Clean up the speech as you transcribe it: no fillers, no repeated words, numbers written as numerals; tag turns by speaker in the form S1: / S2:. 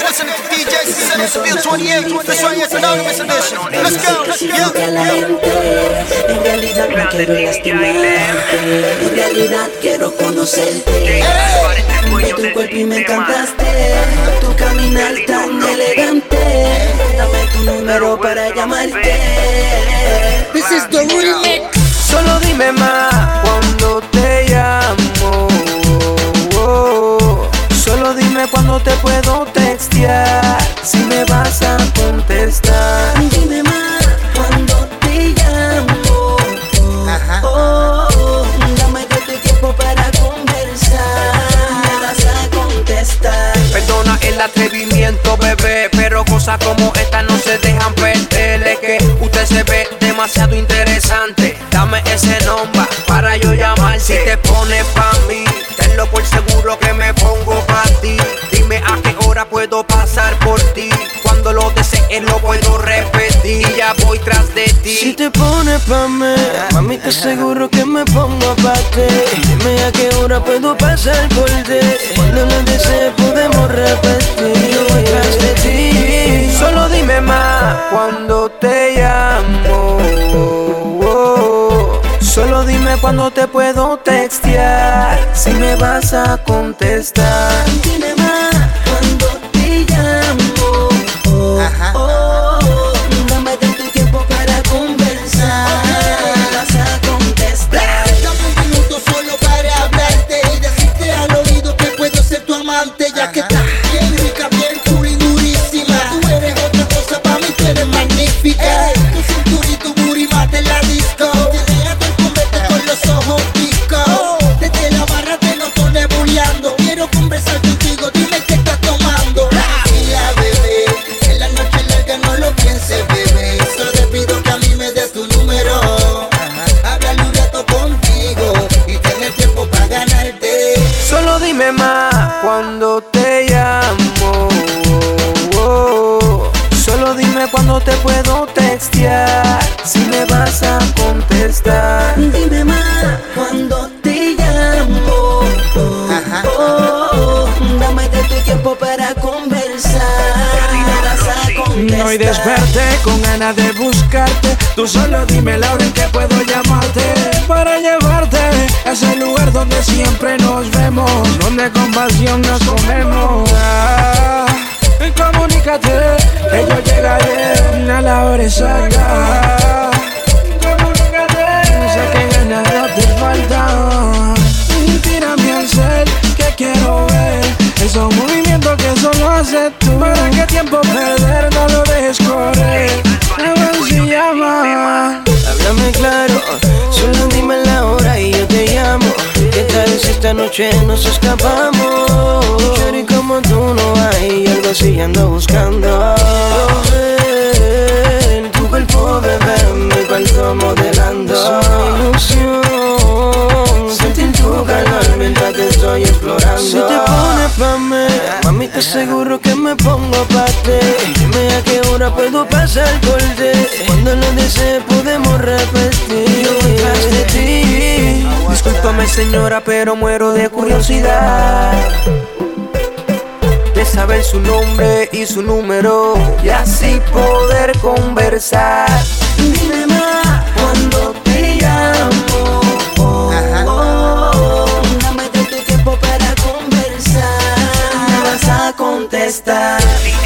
S1: listening to DJ Cicero Seville 28. This right here's Anonymous Edition. Let's go.
S2: En realidad no quiero lastimarte. En realidad quiero conocerte. De tu cuerpo y me encantaste. Tu caminar tan elegante. Dame tu número para llamarte.
S1: This is the remix.
S3: Solo dime más cuando te llamo. Solo dime cuando te puedo textear. Si me vas a contestar.
S2: Dime más cuando te llamo. Dame de tu tiempo para conversar. Me vas a contestar.
S3: Perdona el atrevimiento, bebé, pero cosas como esta no se dejan perder. Es que usted se ve demasiado interesante. Dame ese nombre para yo llamar. Si te pones pa' mí, tenlo por seguro que me pongo pa' ti. Dime a qué hora puedo pasar por ti. Cuando lo desees lo puedo repetir. Y ya voy tras de ti.
S4: Si te pones pa' mí, mami, te aseguro que me pongo pa' ti. Dime a qué hora puedo pasar por ti. Cuando lo desees podemos repetir. Yo voy tras de ti.
S3: Solo dime más cuando te llamo. Solo dime cuando te puedo textear. Si me vas a contestar.
S2: Dime más cuando te llamo. Dame de tu tiempo para conversar. Me vas a contestar.
S1: Dame un minuto solo para hablarte y decirte al oído que puedo ser tu amante. Ya que estás bien rica, bien chula y durísima. Tú eres otra cosa para mí, tú eres magnífica. Tu cintura y tu booty mate en la disco. Con los ojos picos. Desde la barra te noto nebuleando. Quiero conversar contigo, dime qué estás tomando. Tranquila, bebé, en la noche larga no lo pienses, bebé. Solo te pido que a mí me des tu número. Háblale un rato contigo y tener tiempo para ganarte.
S3: Solo dime más cuando te llamo. Solo dime cuando te puedo textear. Si me vas a contestar.
S2: Dime más cuando te llamo. Dame de tu tiempo para conversar. Me vas a contestar.
S5: Hoy desperté con ganas de buscarte. Tú solo dime la hora en que puedo llamarte para llevarte a ese lugar donde siempre nos vemos, donde con pasión nos comemos. Comunícate que yo llegaré a la hora exacta. Comunícate, no sé qué ganas te falta. Tírame al cel que quiero ver esos movimientos que solo haces tú. ¿Para qué tiempo perder? No lo dejes correr. Ven si llama.
S4: Háblame claro, solo dime la hora y yo te llamo. ¿Qué tal si esta noche nos escapamos? Shorty, como tú no hay, algo así ando buscando. En tu cuerpo, bebé, mi cuerpo modelando. Ilusión, sentir tu calor mientras te estoy explorando. Si te pones pa' mí, mami, te aseguro que me pongo pa' ti. Dime a qué hora puedo pasar por ti. Cuando lo desees podemos repetir. Yo voy tras de ti.
S3: Discúlpame, señora, pero muero de curiosidad de saber su nombre y su número y así poder conversar.
S2: Dime más cuando te llamo. Dame de tu tiempo para conversar. Me vas a contestar.